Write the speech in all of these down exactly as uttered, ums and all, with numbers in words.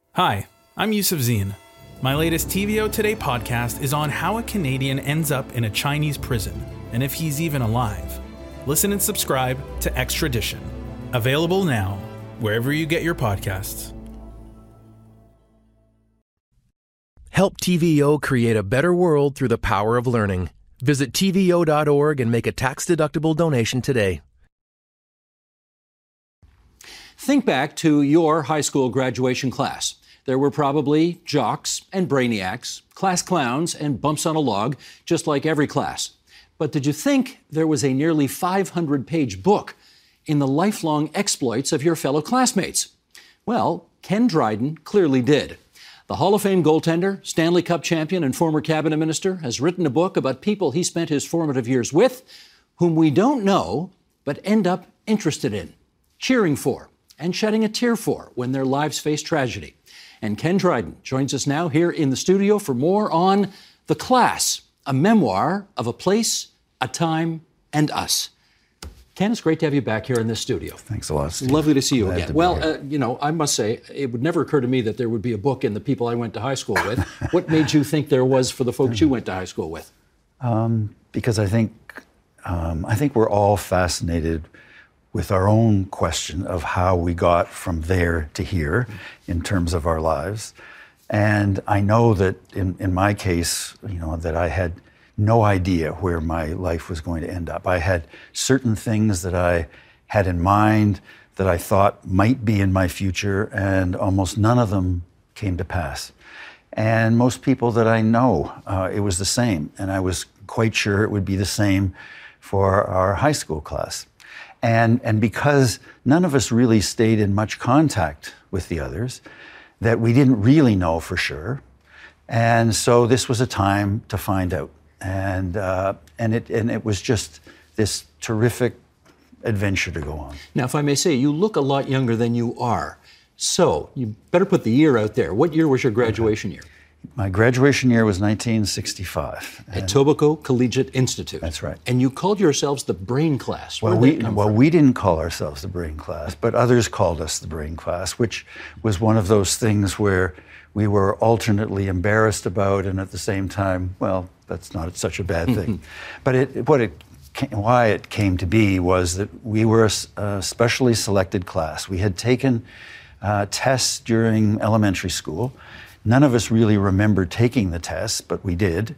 Hi, I'm Yusuf Zine. My latest T V O Today podcast is on how a Canadian ends up in a Chinese prison and if he's even alive. Listen and subscribe to Extradition. Available now, wherever you get your podcasts. Help T V O create a better world through the power of learning. Visit T V O dot org and make a tax-deductible donation today. Think back to your high school graduation class. There were probably jocks and brainiacs, class clowns and bumps on a log, just like every class. But did you think there was a nearly five hundred page book in the lifelong exploits of your fellow classmates? Well, Ken Dryden clearly did. The Hall of Fame goaltender, Stanley Cup champion, and former cabinet minister has written a book about people he spent his formative years with, whom we don't know, but end up interested in, cheering for, and shedding a tear for when their lives face tragedy. And Ken Dryden joins us now here in the studio for more on The Class, a memoir of a place, a time, and us. Ken, it's great to have you back here in this studio. Thanks a lot, Steve. Lovely to see you Glad again. Well, uh, you know, I must say, it would never occur to me that there would be a book in the people I went to high school with. What made you think there was for the folks you went to high school with? Um, because I think, um, I think we're all fascinated with our own question of how we got from there to here in terms of our lives. And I know that in, in my case, you know, that I had no idea where my life was going to end up. I had certain things that I had in mind that I thought might be in my future, and almost none of them came to pass. And most people that I know, uh, it was the same. And I was quite sure it would be the same for our high school class. And, and because none of us really stayed in much contact with the others, that we didn't really know for sure. And so this was a time to find out. And, uh, and, it, and it was just this terrific adventure to go on. Now, if I may say, you look a lot younger than you are. So you better put the year out there. What year was your graduation okay. year? My graduation year was nineteen sixty-five. At Etobicoke Collegiate Institute. That's right. And you called yourselves the Brain Class. Where well, did we, that come well from? we didn't call ourselves the Brain Class, but others called us the Brain Class, which was one of those things where we were alternately embarrassed about, and at the same time, well, that's not such a bad thing. But it, what it, why it came to be was that we were a, a specially selected class. We had taken uh, tests during elementary school. None of us really remembered taking the test, but we did.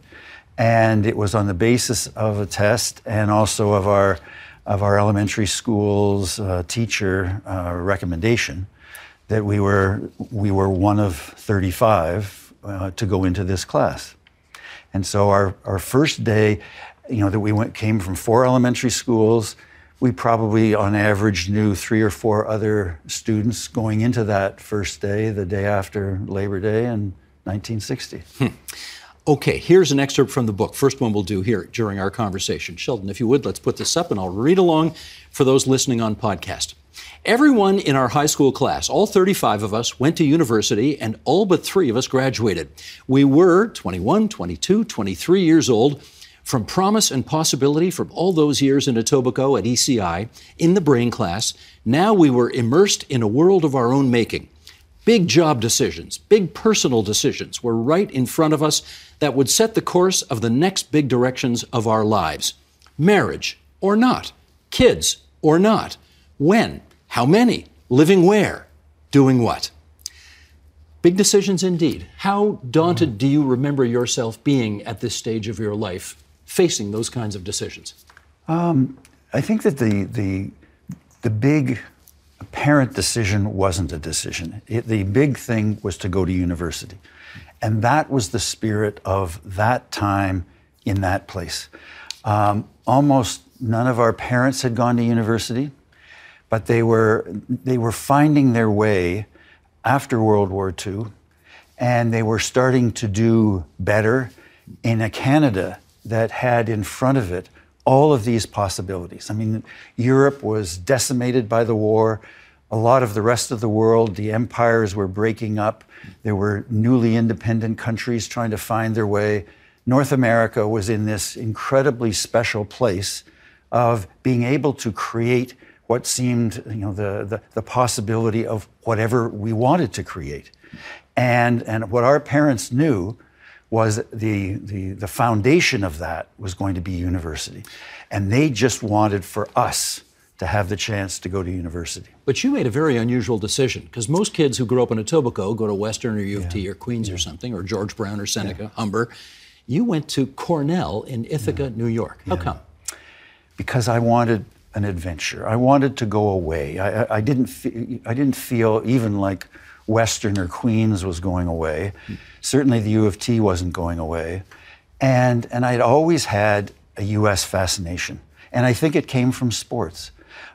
And it was on the basis of a test and also of our of our elementary school's uh, teacher uh, recommendation that we were we were one of thirty-five uh, to go into this class. And so our, our first day, you know, that we went came from four elementary schools. We probably, on average, knew three or four other students going into that first day, the day after Labor Day in nineteen sixty. Hmm. Okay, here's an excerpt from the book. First one we'll do here during our conversation. Sheldon, if you would, let's put this up and I'll read along for those listening on podcast. Everyone in our high school class, all thirty-five of us, went to university, and all but three of us graduated. We were twenty-one, twenty-two, twenty-three years old. From promise and possibility from all those years in Etobicoke at E C I, in the Brain Class, now we were immersed in a world of our own making. Big job decisions, big personal decisions were right in front of us that would set the course of the next big directions of our lives. Marriage or not, kids or not, when, how many, living where, doing what. Big decisions indeed. How daunted do you remember yourself being at this stage of your life, facing those kinds of decisions? Um, I think that the the the big apparent decision wasn't a decision. It, the big thing was to go to university. And that was the spirit of that time in that place. Um, almost none of our parents had gone to university, but they were they were finding their way after World War Two, and they were starting to do better in a Canada that had in front of it all of these possibilities. I mean, Europe was decimated by the war. A lot of the rest of the world, the empires were breaking up. There were newly independent countries trying to find their way. North America was in this incredibly special place of being able to create what seemed, you know, the, the, the possibility of whatever we wanted to create. And, and what our parents knew was the, the, the foundation of that was going to be university. And they just wanted for us to have the chance to go to university. But you made a very unusual decision, because most kids who grow up in Etobicoke go to Western or U of yeah. T or Queens yeah. or something, or George Brown or Seneca, yeah. Humber. You went to Cornell in Ithaca, yeah. New York. How yeah. come? Because I wanted an adventure. I wanted to go away. I, I, I didn't. Fe- I didn't feel even like Western or Queens was going away. Mm. Certainly, the U of T wasn't going away, and and I'd always had a U S fascination, and I think it came from sports.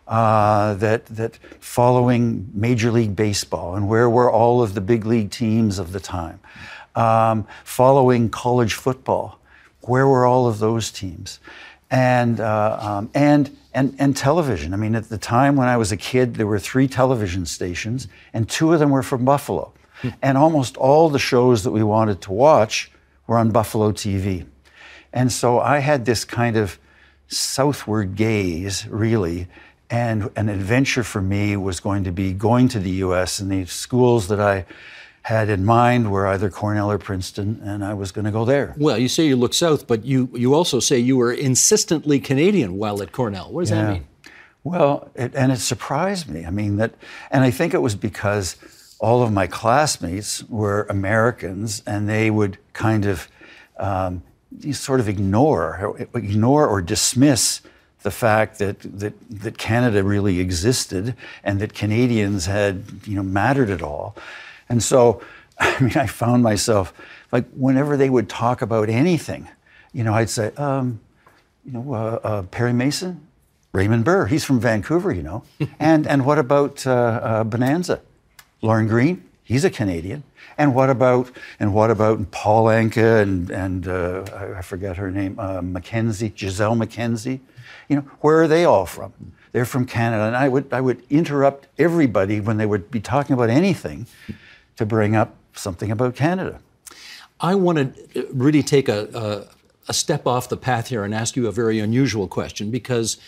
Uh, that that following Major League Baseball and where were all of the big league teams of the time, um, following college football, where were all of those teams, and uh, um, and and and television. I mean, at the time when I was a kid, there were three television stations, and two of them were from Buffalo, hmm. and almost all the shows that we wanted to watch were on Buffalo T V, and so I had this kind of southward gaze, really. And an adventure for me was going to be going to the U S, and the schools that I had in mind were either Cornell or Princeton, and I was going to go there. Well, you say you look south, but you, you also say you were insistently Canadian while at Cornell. What does yeah. that mean? Well, it, and it surprised me. I mean, that, and I think it was because all of my classmates were Americans, and they would kind of um, sort of ignore, ignore or dismiss the fact that, that that Canada really existed and that Canadians had, you know, mattered at all. And so, I mean, I found myself, like, whenever they would talk about anything, you know, I'd say, um, you know, uh, uh, Perry Mason, Raymond Burr, he's from Vancouver, you know. and and what about uh, uh, Bonanza? Lauren Green, he's a Canadian. And what about and what about Paul Anka and and uh, I, I forget her name, uh, Mackenzie, Giselle Mackenzie? You know, where are they all from? They're from Canada. And I would I would interrupt everybody when they would be talking about anything to bring up something about Canada. I want to really take a, a, a step off the path here and ask you a very unusual question, because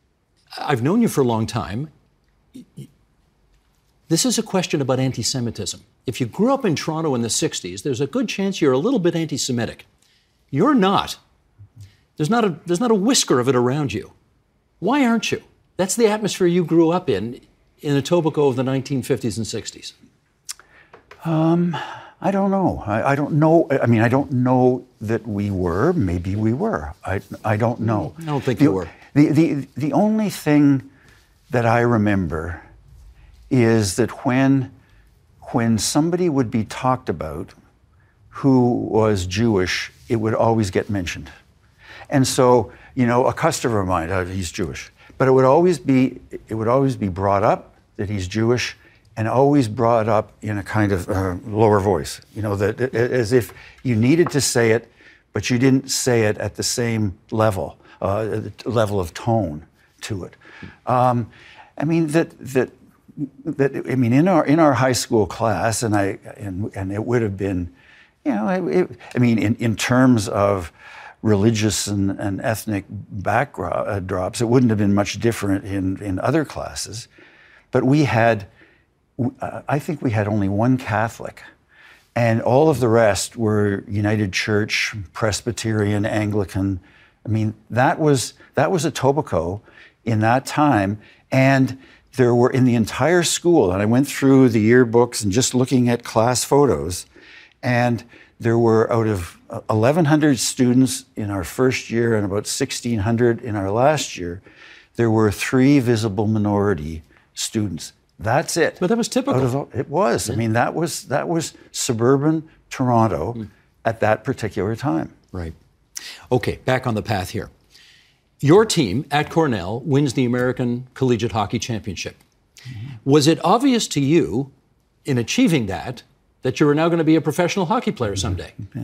I've known you for a long time. This is a question about anti-Semitism. If you grew up in Toronto in the sixties, there's a good chance you're a little bit anti-Semitic. You're not. There's not a there's not a whisker of it around you. Why aren't you? That's the atmosphere you grew up in, in Etobicoke of the nineteen fifties and sixties. Um, I don't know. I, I don't know. I mean, I don't know that we were. Maybe we were. I I don't know. I don't think the, you were. The, the the only thing that I remember is that when when somebody would be talked about who was Jewish, it would always get mentioned. And so, you know, a customer of mine, uh, he's Jewish, but it would always be it would always be brought up that he's Jewish, and always brought up in a kind of uh, lower voice. You know, that as if you needed to say it, but you didn't say it at the same level, uh, level of tone to it. Um, I mean that that that I mean in our in our high school class, and I and and it would have been, you know, it, I mean in in terms of religious and, and ethnic backdrops, it wouldn't have been much different in, in other classes. But we had, uh, I think we had only one Catholic, and all of the rest were United Church, Presbyterian, Anglican. I mean, that was that was Etobicoke in that time, and there were in the entire school, and I went through the yearbooks and just looking at class photos, and there were out of eleven hundred students in our first year and about sixteen hundred in our last year, there were three visible minority students. That's it. But that was typical. Of, it was. Yeah. I mean, that was that was suburban Toronto mm. at that particular time. Right. Okay, back on the path here. Your team at Cornell wins the American Collegiate Hockey Championship. Mm-hmm. Was it obvious to you in achieving that that you were now going to be a professional hockey player someday? Yeah.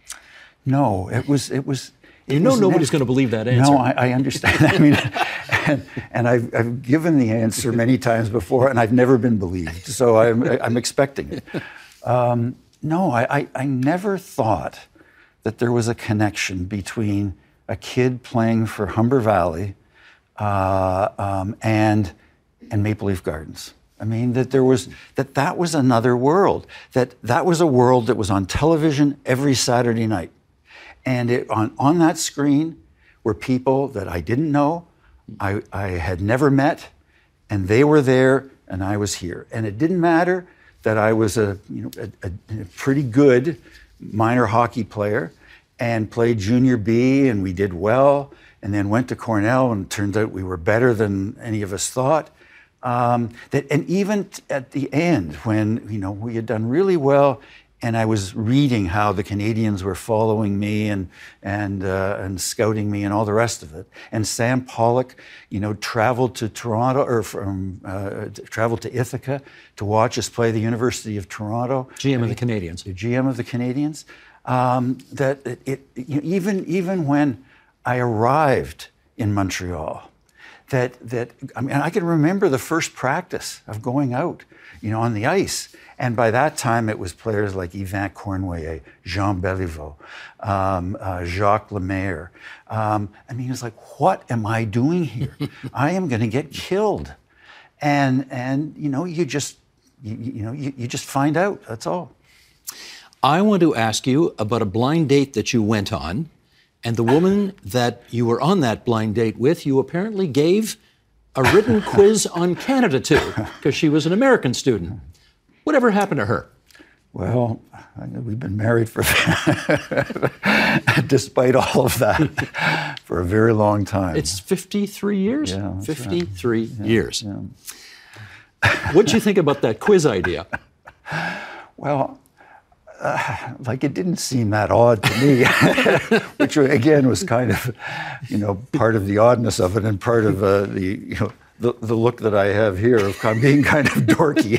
No, it was, it was. It you know was nobody's going to believe that answer. No, I, I understand. I mean, and, and I've, I've given the answer many times before, and I've never been believed. So I'm, I'm expecting it. Um, no, I, I, I never thought that there was a connection between a kid playing for Humber Valley uh, um, and and Maple Leaf Gardens. I mean, that there was, that that was another world, that that was a world that was on television every Saturday night. And it, on, on that screen were people that I didn't know, I, I had never met, and they were there, and I was here. And it didn't matter that I was a, you know, a, a pretty good minor hockey player and played junior B, and we did well, and then went to Cornell, and it turned out we were better than any of us thought. Um, that, and even t- at the end, when, you know, we had done really well, and I was reading how the Canadians were following me and and uh, and scouting me and all the rest of it. And Sam Pollock, you know, traveled to Toronto or from uh, traveled to Ithaca to watch us play the University of Toronto. G M of the Canadians. The G M of the Canadians. Um, that it, it you know, even even when I arrived in Montreal, that that I mean, I can remember the first practice of going out, you know, on the ice. And by that time, it was players like Yvan Cournoyer, Jean Béliveau, um, uh, Jacques Lemaire. Um, I mean, it's like, what am I doing here? I am going to get killed. And and you know, you just you, you know you, you just find out. That's all. I want to ask you about a blind date that you went on, and the woman that you were on that blind date with, you apparently gave a written quiz on Canada to, because she was an American student. Whatever happened to her? Well, we've been married for, despite all of that, for a very long time. It's fifty-three years? Yeah, that's fifty-three right. Yeah, years. Yeah. What'd you think about that quiz idea? Well, uh, like it didn't seem that odd to me, which again was kind of, you know, part of the oddness of it and part of uh, the, you know, The, the look that I have here of being kind of dorky.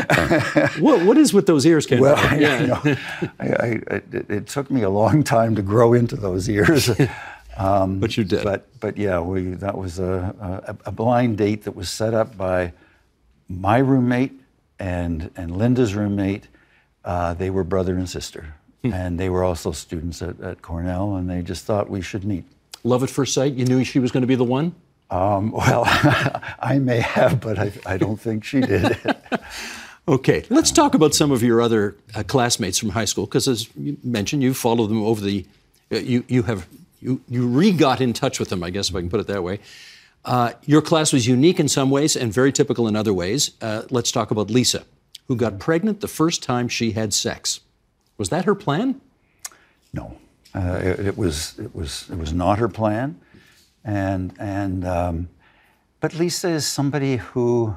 what, what is with those ears, Ken? Well, yeah. you know, I, I, it, it took me a long time to grow into those ears. Um, but you did. But, but yeah, we, that was a, a, a blind date that was set up by my roommate and, and Linda's roommate. Uh, they were brother and sister. Hmm. And they were also students at, at Cornell, and they just thought we should meet. Love at first sight? You knew she was going to be the one? Um, well, I may have, but I, I don't think she did. Okay, let's talk about some of your other uh, classmates from high school, because as you mentioned, you followed them over the, uh, you you have, you, you re-got in touch with them, I guess, if I can put it that way. Uh, your class was unique in some ways and very typical in other ways. Uh, let's talk about Lisa, who got pregnant the first time she had sex. Was that her plan? No, uh, it, it was it was it was not her plan. And and um, but Lisa is somebody who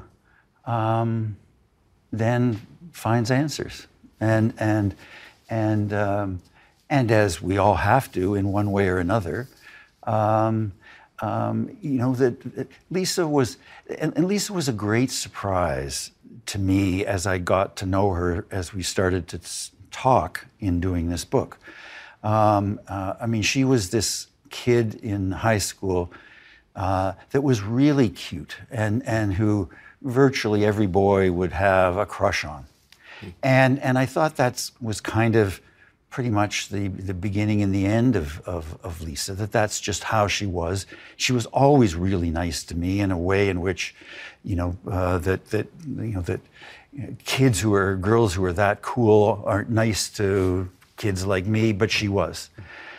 um, then finds answers, and and and um, and as we all have to in one way or another, um, um, you know that, that Lisa was and, and Lisa was a great surprise to me as I got to know her as we started to talk in doing this book. Um, uh, I mean, she was this kid in high school uh, that was really cute and, and who virtually every boy would have a crush on. And and I thought that was kind of pretty much the, the beginning and the end of, of, of Lisa, that that's just how she was. She was always really nice to me in a way in which, you know, uh, that, that, you know, that you know, kids who are, girls who are that cool aren't nice to kids like me, but she was.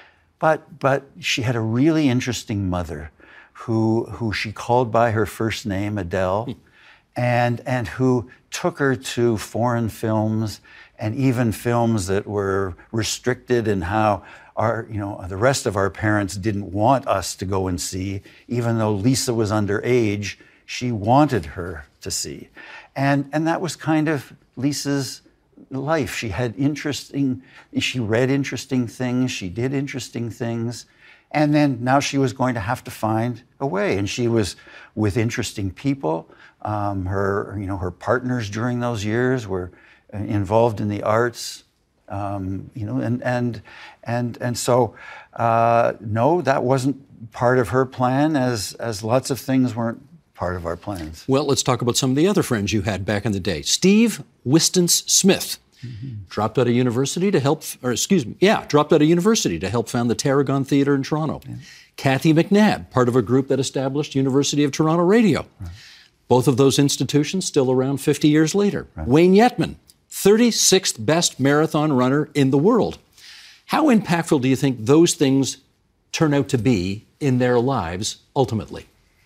But but she had a really interesting mother who who she called by her first name, Adele, and and who took her to foreign films and even films that were restricted in how our, you know, the rest of our parents didn't want us to go and see. Even though Lisa was underage, she wanted her to see. And and that was kind of Lisa's life. She had interesting, she read interesting things, she did interesting things, and then now she was going to have to find a way. And she was with interesting people. Um, her, you know, her partners during those years were involved in the arts, um, you know, and and and and so uh, no, that wasn't part of her plan, as as lots of things weren't part of our plans. Well, let's talk about some of the other friends you had back in the day. Steve Wistance Smith mm-hmm. dropped out of university to help, or excuse me, yeah, dropped out of university to help found the Tarragon Theatre in Toronto. Yeah. Kathy McNabb, part of a group that established University of Toronto Radio. Right. Both of those institutions still around fifty years later. Right. Wayne Yetman, thirty-sixth best marathon runner in the world. How impactful do you think those things turn out to be in their lives ultimately?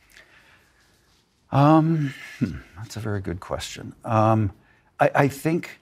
Um, hmm, that's a very good question. Um, I, I think,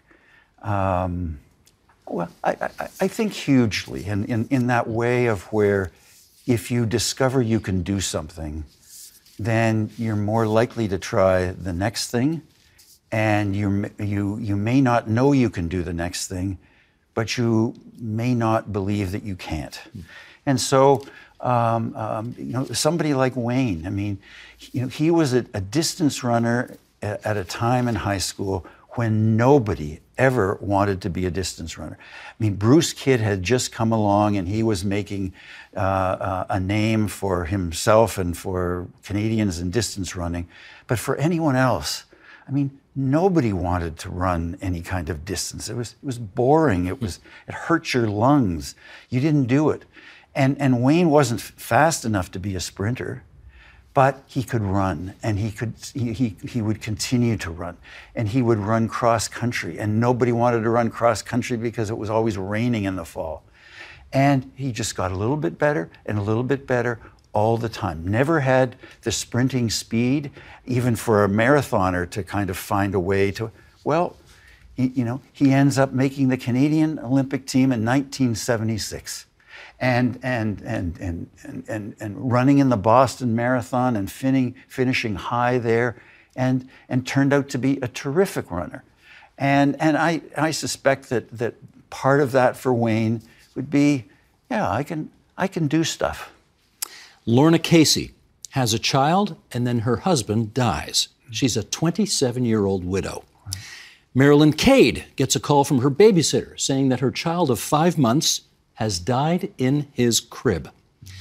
um, well, I, I, I think hugely in, in, in that way of where if you discover you can do something, then you're more likely to try the next thing, and you you you may not know you can do the next thing, but you may not believe that you can't. Mm. And so, um, um, you know, somebody like Wayne, I mean, you know, he was a, a distance runner at, at a time in high school when nobody ever wanted to be a distance runner. I mean, Bruce Kidd had just come along and he was making uh, uh, a name for himself and for Canadians in distance running. But for anyone else, I mean, nobody wanted to run any kind of distance. It was it was boring. It was it hurt your lungs. You didn't do it. And and Wayne wasn't fast enough to be a sprinter, but he could run, and he could he, he he would continue to run, and he would run cross country, and nobody wanted to run cross country because it was always raining in the fall. And he just got a little bit better and a little bit better all the time. Never had the sprinting speed, even for a marathoner to kind of find a way to, well, he, you know, he ends up making the Canadian Olympic team in nineteen seventy-six. And and and and and and, and running in the Boston Marathon and finning, finishing high there, and and turned out to be a terrific runner. And and I I suspect that that part of that for Wayne would be, yeah, I can I can do stuff. Lorna Casey has a child, and then her husband dies. She's a twenty-seven-year-old widow. Marilyn Cade gets a call from her babysitter saying that her child of five months has died in his crib.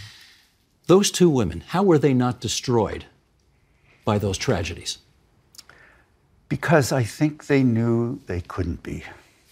Those two women, how were they not destroyed by those tragedies? Because I think they knew they couldn't be.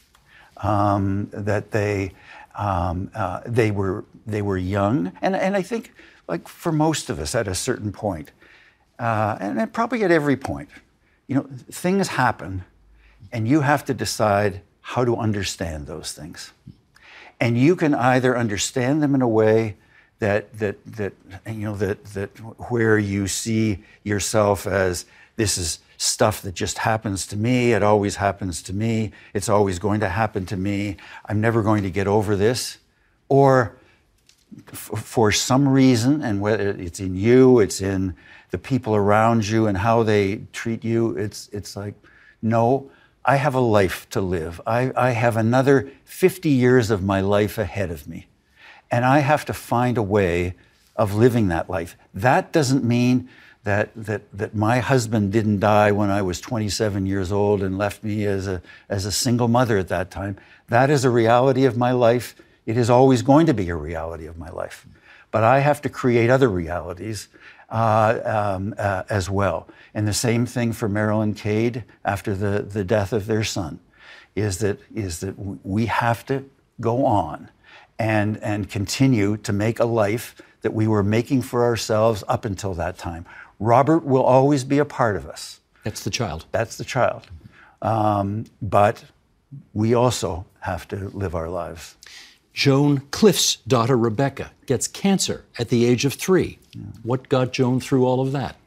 Um, that they um, uh, they were they were young, and and I think, like for most of us at a certain point, uh, and probably at every point, you know, things happen, and you have to decide how to understand those things. And you can either understand them in a way that that that you know that that where you see yourself as, this is stuff that just happens to me, it always happens to me, it's always going to happen to me, I'm never going to get over this. Or f- for some reason, and whether it's in you, it's in the people around you and how they treat you, it's it's like, no, I have a life to live. I, I have another fifty years of my life ahead of me. And I have to find a way of living that life. That doesn't mean that that that my husband didn't die when I was twenty-seven years old and left me as a as a single mother at that time. That is a reality of my life. It is always going to be a reality of my life. But I have to create other realities uh, um, uh, as well. And the same thing for Marilyn Cade after the, the death of their son, is that is that we have to go on and and continue to make a life that we were making for ourselves up until that time. Robert will always be a part of us. That's the child. That's the child. Um, but we also have to live our lives. Joan Cliff's daughter, Rebecca, gets cancer at the age of three. Yeah. What got Joan through all of that?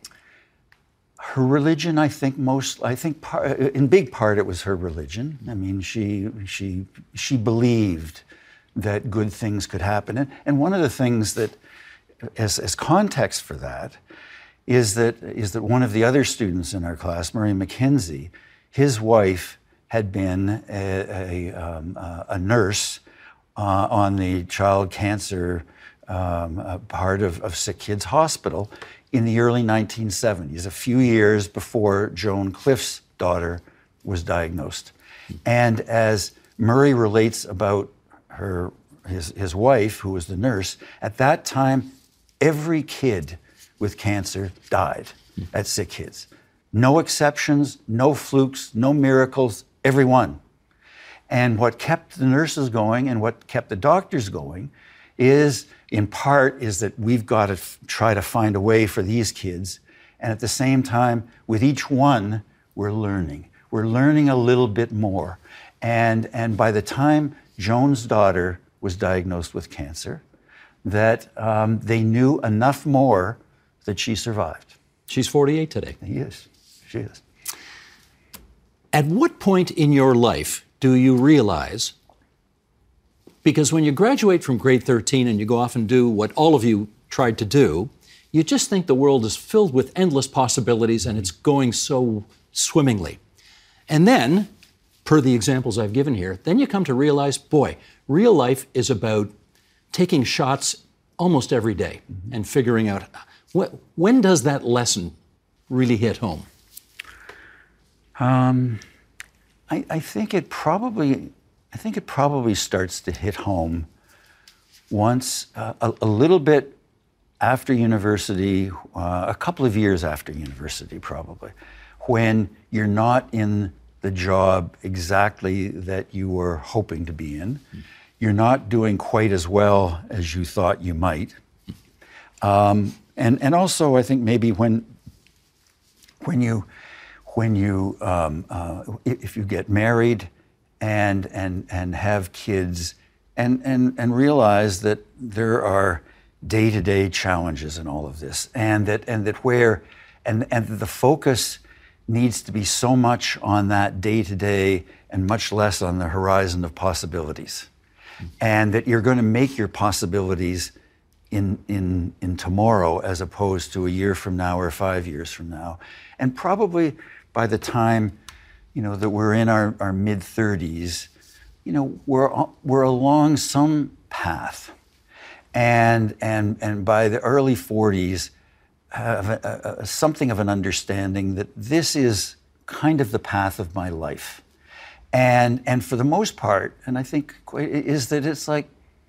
Her religion, I think most, I think part, in big part it was her religion. I mean, she she she believed that good things could happen. And, and one of the things that, as, as context for that, is that is that one of the other students in our class, Murray McKenzie, his wife had been a, a, um, a nurse uh, on the child cancer um, uh, part of, of Sick Kids Hospital in the early nineteen seventies, a few years before Joan Cliff's daughter was diagnosed. And as Murray relates about her his, his wife, who was the nurse, at that time, every kid with cancer died at Sick Kids. No exceptions, no flukes, no miracles, everyone. And what kept the nurses going and what kept the doctors going is, in part, is that we've got to f- try to find a way for these kids. And at the same time, with each one, we're learning. We're learning a little bit more. And, and by the time Joan's daughter was diagnosed with cancer, that um, they knew enough more that she survived. She's forty-eight today. He is. She is. At what point in your life do you realize, because when you graduate from grade thirteen and you go off and do what all of you tried to do, you just think the world is filled with endless possibilities and it's going so swimmingly. And then, per the examples I've given here, then you come to realize, boy, real life is about taking shots almost every day mm-hmm. and figuring out, wh- when does that lesson really hit home? Um, I, I think it probably, I think it probably starts to hit home once, uh, a, a little bit after university, uh, a couple of years after university probably, when you're not in the job exactly that you were hoping to be in. Mm. You're not doing quite as well as you thought you might. Um, and, and also, I think maybe when, when you, when you um, uh, if you get married and, and, and have kids and, and, and realize that there are day-to-day challenges in all of this, and that, and that where, and, and the focus needs to be so much on that day-to-day and much less on the horizon of possibilities. And that you're going to make your possibilities in, in, in tomorrow as opposed to a year from now or five years from now. And probably by the time, you know, that we're in our, our mid-thirties, you know, we're, we're along some path. And, and, and by the early forties, have a, a, something of an understanding that this is kind of the path of my life. And and for the most part, and I think is that it's like,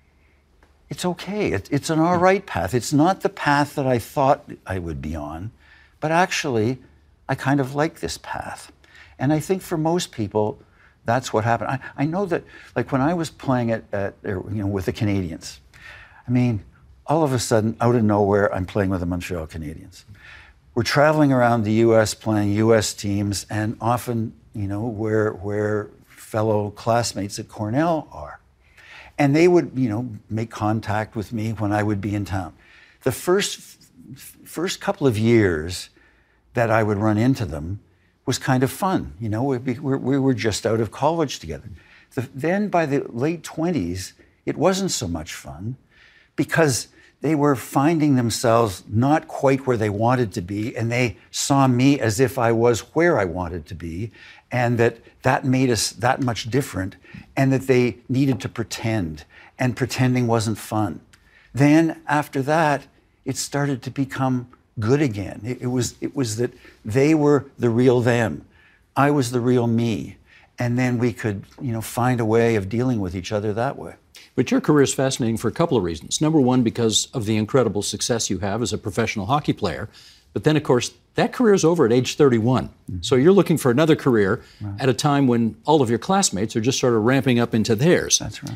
it's okay. It, it's an all right path. It's not the path that I thought I would be on, but actually, I kind of like this path. And I think for most people, that's what happened. I, I know that, like when I was playing at, at you know with the Canadiens, I mean, all of a sudden, out of nowhere, I'm playing with the Montreal Canadiens. We're traveling around the U S playing U S teams, and often, you know, where where fellow classmates at Cornell are. And they would, you know, make contact with me when I would be in town. The first first couple of years that I would run into them was kind of fun. You know, we, we, we were just out of college together. The, then by the late twenties, it wasn't so much fun because they were finding themselves not quite where they wanted to be, and they saw me as if I was where I wanted to be, and that that made us that much different, and that they needed to pretend, and pretending wasn't fun. Then after that, it started to become good again. It, it was, it was that they were the real them, I was the real me, and then we could, you know, find a way of dealing with each other that way. But your career is fascinating for a couple of reasons. Number one, because of the incredible success you have as a professional hockey player. But then, of course, that career is over at age thirty-one. Mm-hmm. So you're looking for another career right. at a time when all of your classmates are just sort of ramping up into theirs. That's right.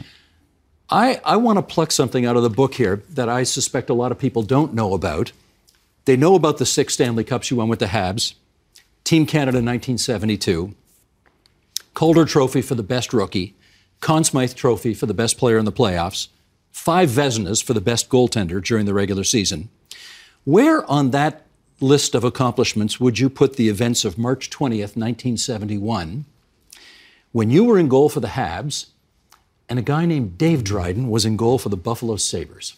I, I want to pluck something out of the book here that I suspect a lot of people don't know about. They know about the six Stanley Cups you won with the Habs, Team Canada nineteen seventy-two, Calder Trophy for the best rookie, Conn Smythe Trophy for the best player in the playoffs, five Vezinas for the best goaltender during the regular season. Where on that list of accomplishments would you put the events of March twentieth, nineteen seventy-one, when you were in goal for the Habs and a guy named Dave Dryden was in goal for the Buffalo Sabres?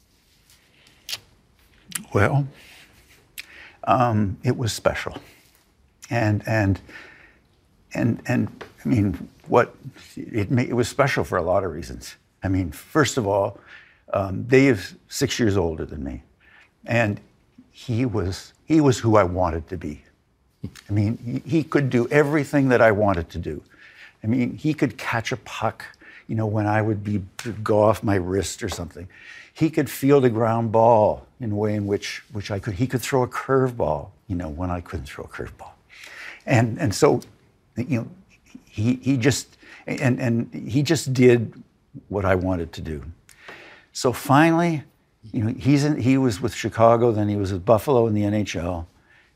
Well, um, it was special. And, and, and, and I mean, what, it, it was special for a lot of reasons. I mean, first of all, um, Dave's six years older than me. And he was, he was who I wanted to be. I mean, he, he could do everything that I wanted to do. I mean, he could catch a puck, you know, when I would be go off my wrist or something. He could field a ground ball in a way in which, which I could. He could throw a curveball, you know, when I couldn't throw a curveball. And and so, you know, he he just and and he just did what I wanted to do. So finally, you know, he's in, he was with Chicago, then he was with Buffalo in the N H L,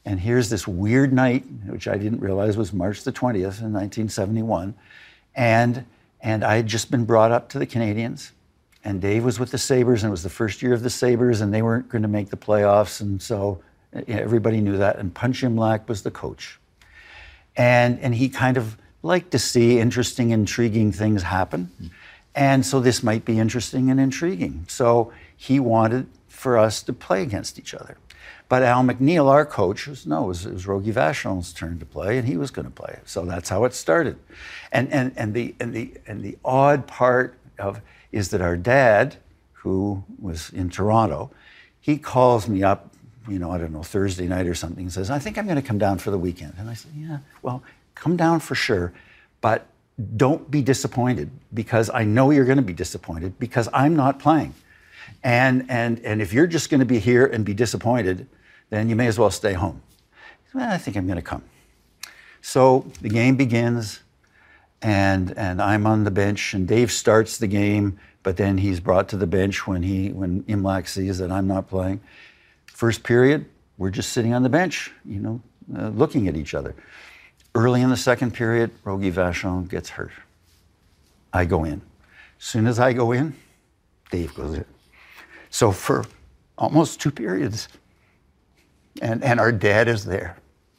And here's this weird night, which I didn't realize was March the twentieth in nineteen seventy-one. And, and I had just been brought up to the Canadians. And Dave was with the Sabres, and it was the first year of the Sabres, and they weren't going to make the playoffs. And so everybody knew that. And Punch Imlach was the coach. And, and he kind of liked to see interesting, intriguing things happen. Mm. And so this might be interesting and intriguing. So he wanted for us to play against each other. But Al McNeil, our coach, was no, it was, it was Rogie Vachon's turn to play, and he was going to play. So that's how it started. And and and the and the and the odd part of is that our dad, who was in Toronto, he calls me up, you know, I don't know, Thursday night or something, and says, "I think I'm going to come down for the weekend." And I said, "Yeah, well, come down for sure, but don't be disappointed, because I know you're going to be disappointed because I'm not playing. And and and if you're just going to be here and be disappointed, then you may as well stay home." Well, I think I'm going to come. So the game begins, and and I'm on the bench, and Dave starts the game, but then he's brought to the bench when he when Imlach sees that I'm not playing. First period, we're just sitting on the bench, you know, uh, looking at each other. Early in the second period, Rogie Vachon gets hurt. I go in. As soon as I go in, Dave goes in. So for almost two periods, and, and our dad is there.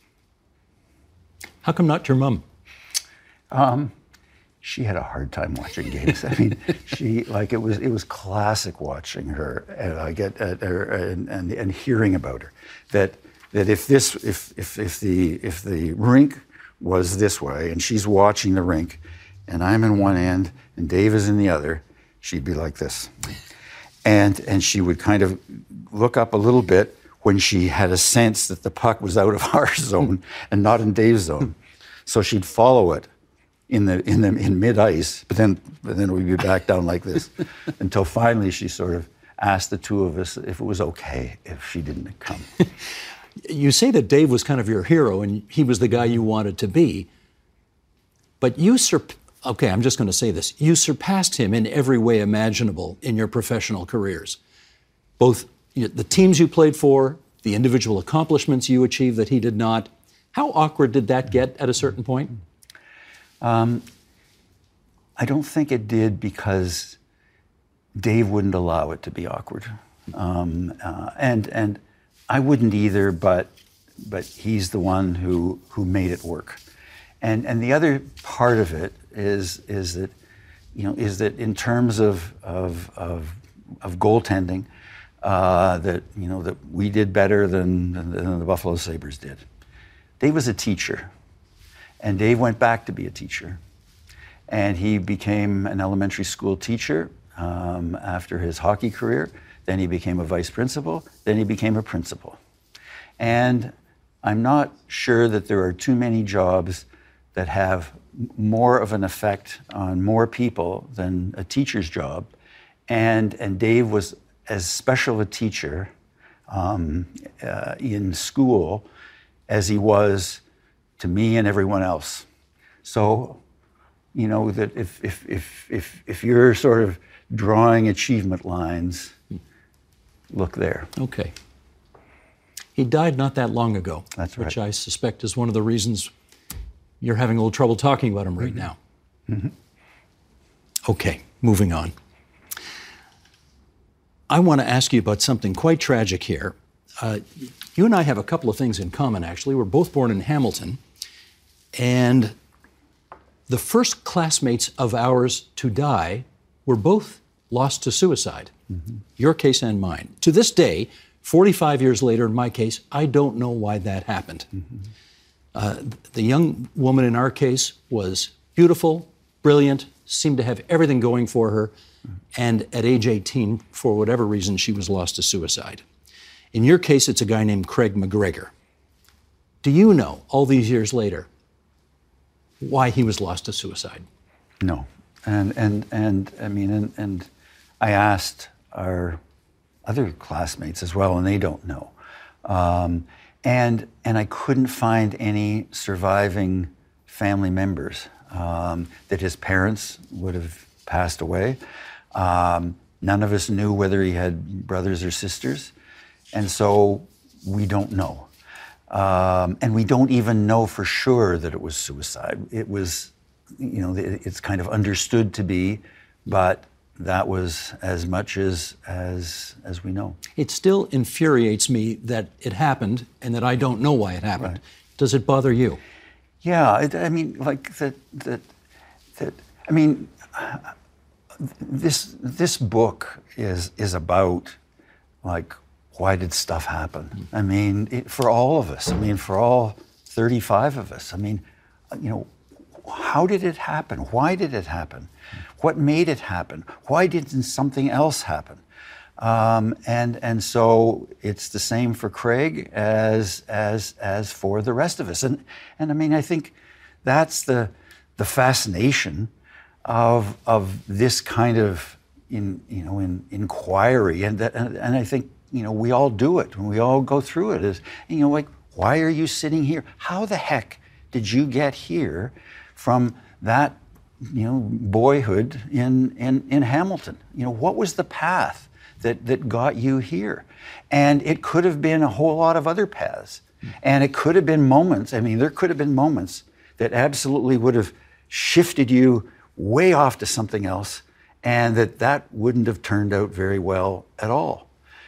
How come not your mom? Um, she had a hard time watching games. I mean, she like it was it was classic watching her, and I get uh, and, and and hearing about her. That that if this if if if the if the rink was this way, and she's watching the rink, and I'm in one end and Dave is in the other, she'd be like this. And and she would kind of look up a little bit when she had a sense that the puck was out of our zone and not in Dave's zone. So she'd follow it in the in the in mid-ice, but then but then we'd be back down like this until finally she sort of asked the two of us if it was okay if she didn't come. You say that Dave was kind of your hero and he was the guy you wanted to be, but you surp- okay, I'm just going to say this. You surpassed him in every way imaginable in your professional careers. Both the teams you played for, the individual accomplishments you achieved that he did not. How awkward did that get at a certain point? Um, I don't think it did, because Dave wouldn't allow it to be awkward. Um, uh, and and I wouldn't either, but but he's the one who who made it work. And and the other part of it is is that, you know, is that in terms of of of, of goaltending, uh, that you know that we did better than, than the Buffalo Sabres did. Dave was a teacher, and Dave went back to be a teacher, and he became an elementary school teacher um, after his hockey career. Then he became a vice principal. Then he became a principal. And I'm not sure that there are too many jobs that have more of an effect on more people than a teacher's job. And, and Dave was as special a teacher um, uh, in school as he was to me and everyone else. So, you know, that if, if, if, if, if you're sort of drawing achievement lines, look there. Okay. He died not that long ago. That's right. Which I suspect is one of the reasons you're having a little trouble talking about him right mm-hmm. now. Mm-hmm. Okay, moving on. I want to ask you about something quite tragic here. Uh, you and I have a couple of things in common, actually. We're both born in Hamilton, and the first classmates of ours to die were both lost to suicide. Mm-hmm. Your case and mine. To this day, forty-five years later in my case, I don't know why that happened. Mm-hmm. Uh, the young woman in our case was beautiful, brilliant, seemed to have everything going for her, mm-hmm. and at age eighteen, for whatever reason, she was lost to suicide. In your case, it's a guy named Craig McGregor. Do you know, all these years later, why he was lost to suicide? No. And, and, and I mean, and, and I asked our other classmates as well, and they don't know. Um, and, and I couldn't find any surviving family members, um, that his parents would have passed away. Um, none of us knew whether he had brothers or sisters. And so we don't know. Um, and we don't even know for sure that it was suicide. It was, you know, it's kind of understood to be, but that was as much as, as, as we know. It still infuriates me that it happened and that I don't know why it happened. Right. Does it bother you? Yeah, it, I mean, like that, that, that, I mean, this, this book is, is about, like, why did stuff happen? I mean, it, for all of us, I mean, for all thirty-five of us, I mean, you know, how did it happen? Why did it happen? What made it happen? Why didn't something else happen? Um, and and so it's the same for Craig as as as for the rest of us. And and I mean, I think that's the the fascination of of this kind of in you know in inquiry, and that, and, and I think. You know, we all do it, and we all go through it. Is, you know, like, why are you sitting here? How the heck did you get here from that, you know, boyhood in, in, in Hamilton? You know, what was the path that, that got you here? And it could have been a whole lot of other paths. And it could have been moments, I mean, there could have been moments that absolutely would have shifted you way off to something else, and that that wouldn't have turned out very well at all.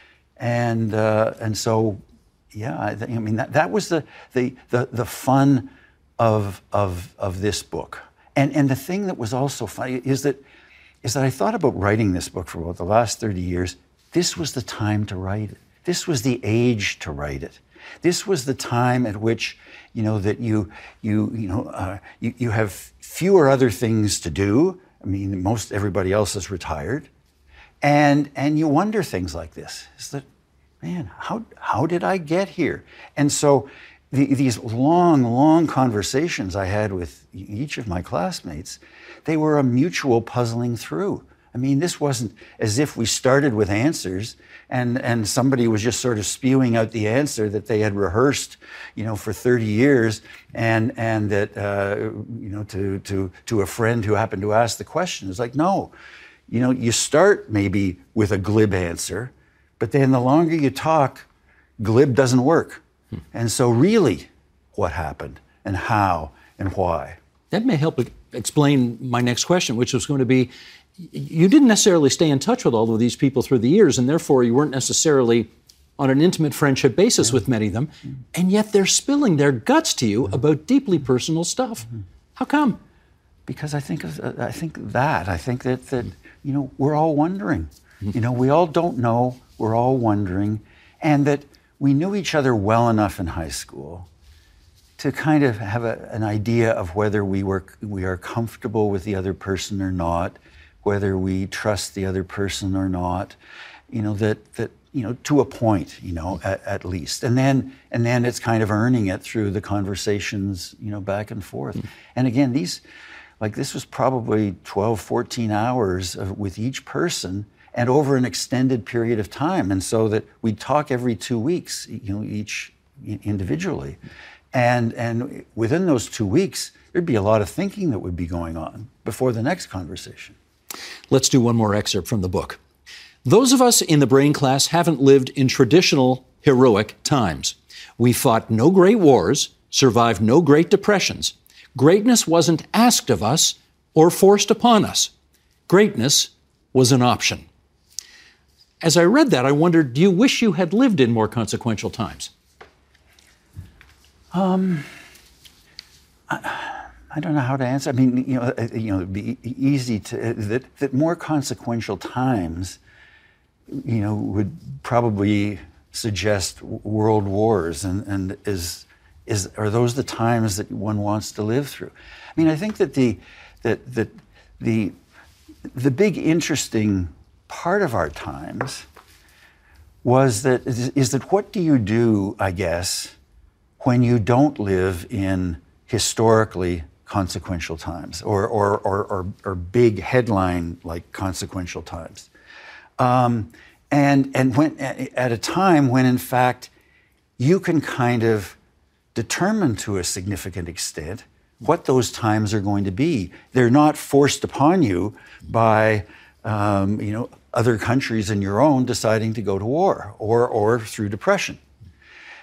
And uh, and so, yeah, I, th- I mean that, that was the the the, the fun of of of this book. And and the thing that was also funny is that is that I thought about writing this book for about the last thirty years. This was the time to write it. This was the age to write it. This was the time at which, you know, that you you you know uh, you, you have fewer other things to do. I mean, most everybody else is retired. And and you wonder things like this. Is that, man, how how did I get here? And so the, these long, long conversations I had with each of my classmates, they were a mutual puzzling through. I mean, this wasn't as if we started with answers and, and somebody was just sort of spewing out the answer that they had rehearsed, you know, for thirty years, and and that uh, you know to to to a friend who happened to ask the question. It's like, no. You know, you start maybe with a glib answer, but then the longer you talk, glib doesn't work. Hmm. And so really, what happened and how and why? That may help explain my next question, which was going to be, you didn't necessarily stay in touch with all of these people through the years, and therefore you weren't necessarily on an intimate friendship basis yeah. with many of them, mm-hmm. and yet they're spilling their guts to you mm-hmm. about deeply personal stuff. Mm-hmm. How come? Because I think of, I think that, I think that, that you know, we're all wondering. You know, we all don't know, we're all wondering, and that we knew each other well enough in high school to kind of have a, an idea of whether we were we are comfortable with the other person or not, whether we trust the other person or not, you know, that that you know, to a point, you know, at, at least. And then and then it's kind of earning it through the conversations, you know, back and forth. Mm. And again, these Like this was probably twelve, fourteen hours of, with each person, and over an extended period of time. And so that we'd talk every two weeks, you know, each individually. And, and within those two weeks, there'd be a lot of thinking that would be going on before the next conversation. Let's do one more excerpt from the book. Those of us in the Brain class haven't lived in traditional heroic times. We fought no great wars, survived no great depressions. Greatness wasn't asked of us or forced upon us. Greatness was an option. As I read that, I wondered, do you wish you had lived in more consequential times? Um, I, I don't know how to answer. I mean, you know, you know, it'd be easy to that that more consequential times, you know, would probably suggest world wars, and and is. Is, are those the times that one wants to live through? I mean, I think that the that that the the big interesting part of our times was that is, is that what do you do, I guess, when you don't live in historically consequential times or or or, or, or big headline like consequential times, um, and and when at a time when in fact you can kind of determine to a significant extent what those times are going to be. They're not forced upon you by, um, you know, other countries and your own deciding to go to war or or through depression.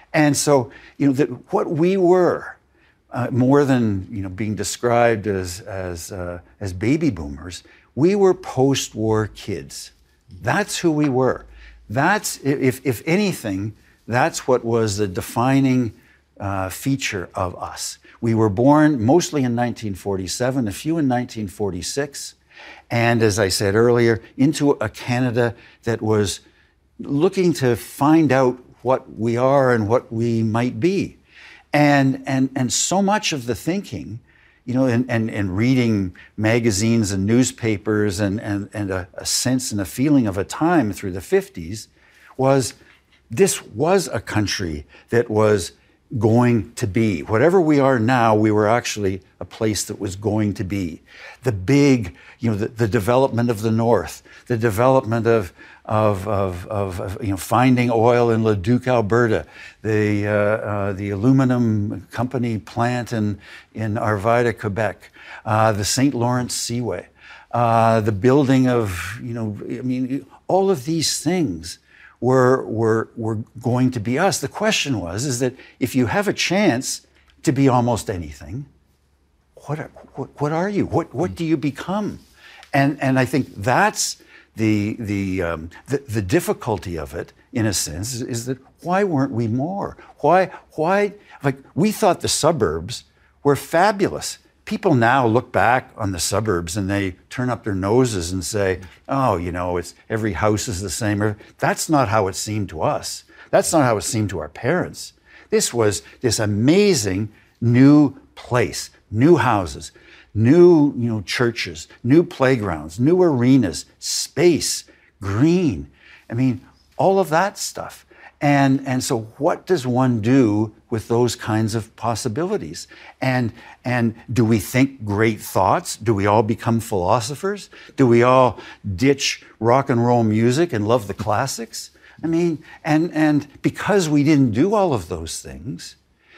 And so, you know, that what we were, uh, more than, you know, being described as, as, uh, as baby boomers, we were post-war kids. That's who we were. That's, if, if anything, that's what was the defining uh, feature of us. We were born mostly in nineteen forty-seven, a few in nineteen forty-six, and as I said earlier, into a Canada that was looking to find out what we are and what we might be. And, and, and so much of the thinking, you know, and, and, and reading magazines and newspapers and, and, and a, a sense and a feeling of a time through the fifties was this was a country that was going to be. Whatever we are now, we were actually a place that was going to be. The big, you know, the, the development of the North, the development of, of, of, of, of you know, finding oil in Leduc, Alberta, the, uh, uh, the aluminum company plant in, in Arvida, Quebec, uh, the Saint Lawrence Seaway, uh, the building of, you know, I mean, all of these things were, were, were going to be us. The question was, is that if you have a chance to be almost anything, what are, what, what are you? What, what do you become? And, and I think that's the, the, um, the, the difficulty of it, in a sense, is, is that why weren't we more? Why, why, like, we thought the suburbs were fabulous. People now look back on the suburbs and they turn up their noses and say, oh, you know, it's every house is the same. That's not how it seemed to us. That's not how it seemed to our parents. This was this amazing new place, new houses, new, you know, churches, new playgrounds, new arenas, space, green. I mean, all of that stuff. And, and so what does one do with those kinds of possibilities? And, and do we think great thoughts? Do we all become philosophers? Do we all ditch rock and roll music and love the classics? I mean, and, and because we didn't do all of those things,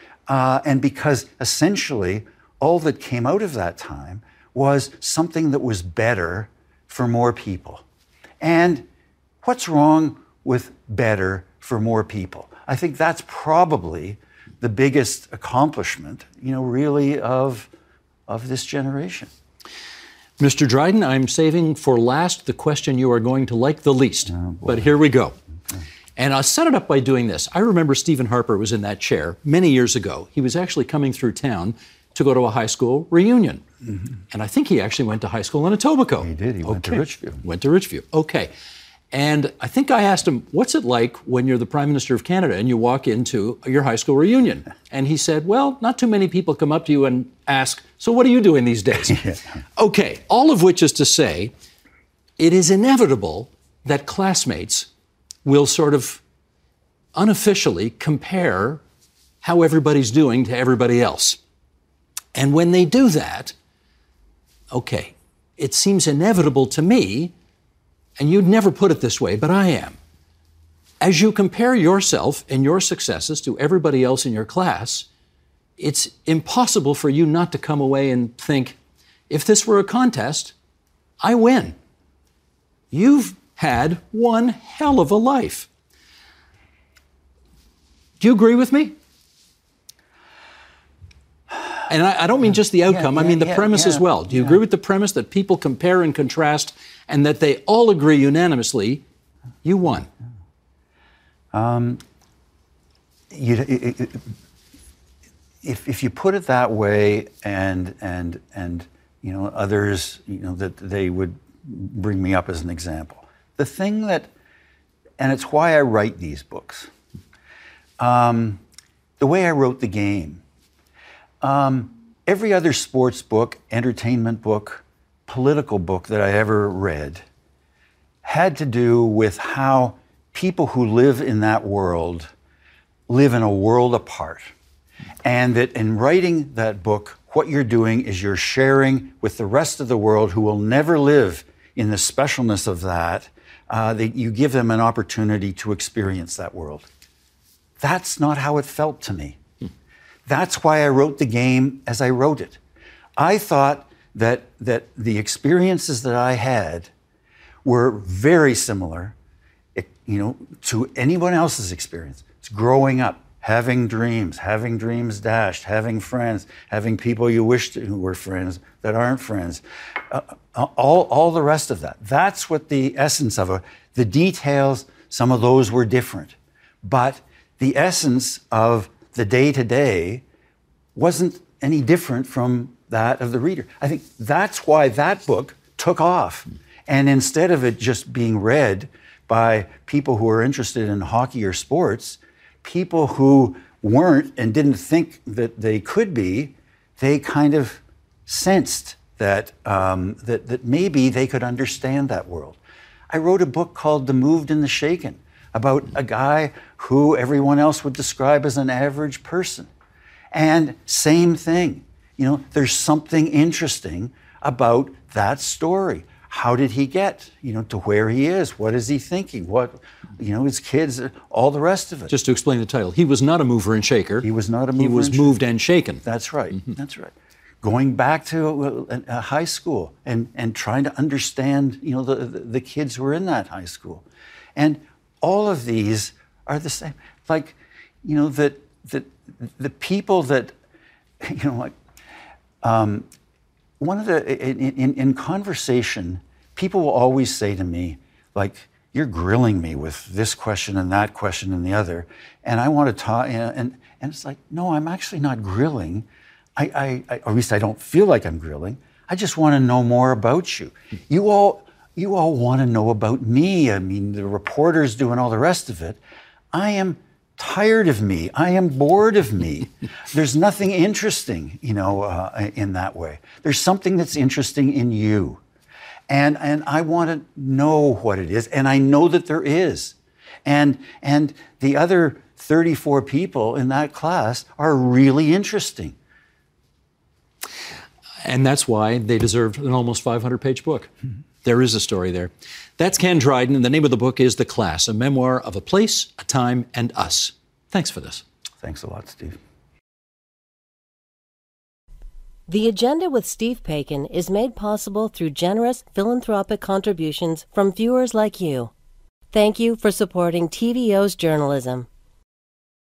uh, and because essentially all that came out of that time was something that was better for more people. And what's wrong with better for more people? I think that's probably the biggest accomplishment, you know, really of, of this generation. Mister Dryden, I'm saving for last the question you are going to like the least, oh, but here we go. Okay. And I'll set it up by doing this. I remember Stephen Harper was in that chair many years ago. He was actually coming through town to go to a high school reunion. Mm-hmm. And I think he actually went to high school in Etobicoke. He did. He went okay. to Richview. Went to Richview. Okay. And I think I asked him, what's it like when you're the Prime Minister of Canada and you walk into your high school reunion? And he said, well, not too many people come up to you and ask, so what are you doing these days? Yeah. Okay, all of which is to say, it is inevitable that classmates will sort of unofficially compare how everybody's doing to everybody else. And when they do that, okay, it seems inevitable to me, and you'd never put it this way, but I am. As you compare yourself and your successes to everybody else in your class, it's impossible for you not to come away and think, if this were a contest, I win. You've had one hell of a life. Do you agree with me? And I, I don't mean just the outcome, yeah, yeah, I mean the yeah, premise yeah, as well. Do you yeah. agree with the premise that people compare and contrast and that they all agree unanimously, you won? Um, you, it, it, if, if you put it that way and, and, and you know, others, you know, that they would bring me up as an example. The thing that, and it's why I write these books, um, the way I wrote the game, Um, every other sports book, entertainment book, political book that I ever read had to do with how people who live in that world live in a world apart. And that in writing that book, what you're doing is you're sharing with the rest of the world who will never live in the specialness of that, uh, that you give them an opportunity to experience that world. That's not how it felt to me. That's why I wrote the game as I wrote it. I thought that, that the experiences that I had were very similar, you know, to anyone else's experience. It's growing up, having dreams, having dreams dashed, having friends, having people you wish to, who were friends that aren't friends, uh, all, all the rest of that. That's what the essence of it. The details, some of those were different. But the essence of the day-to-day wasn't any different from that of the reader. I think that's why that book took off. And instead of it just being read by people who are interested in hockey or sports, people who weren't and didn't think that they could be, they kind of sensed that, um, that, that maybe they could understand that world. I wrote a book called The Moved and the Shaken about a guy who everyone else would describe as an average person. And same thing, you know, there's something interesting about that story. How did he get, you know, to where he is? What is he thinking? What, you know, his kids, all the rest of it. Just to explain the title, he was not a mover and shaker. He was not a mover He was and moved shaker. and shaken. That's right. Mm-hmm. That's right. Going back to a, a high school and, and trying to understand, you know, the, the, the kids who were in that high school. And all of these are the same. Like, you know, that, that the people that, you know, like, um, one of the, in, in, in conversation, people will always say to me, like, you're grilling me with this question and that question and the other, and I want to talk, and, and, and it's like, no, I'm actually not grilling. I, I, I, or at least I don't feel like I'm grilling. I just want to know more about you. You all, you all want to know about me. I mean, the reporters doing all the rest of it. I am tired of me. I am bored of me. There's nothing interesting, you know, uh, in that way. There's something that's interesting in you. And, and I want to know what it is. And I know that there is. And, and the other thirty-four people in that class are really interesting. And that's why they deserved an almost five hundred page book. Mm-hmm. There is a story there. That's Ken Dryden, and the name of the book is The Class, a memoir of a place, a time, and us. Thanks for this. Thanks a lot, Steve. The Agenda with Steve Paikin is made possible through generous philanthropic contributions from viewers like you. Thank you for supporting T V O's journalism.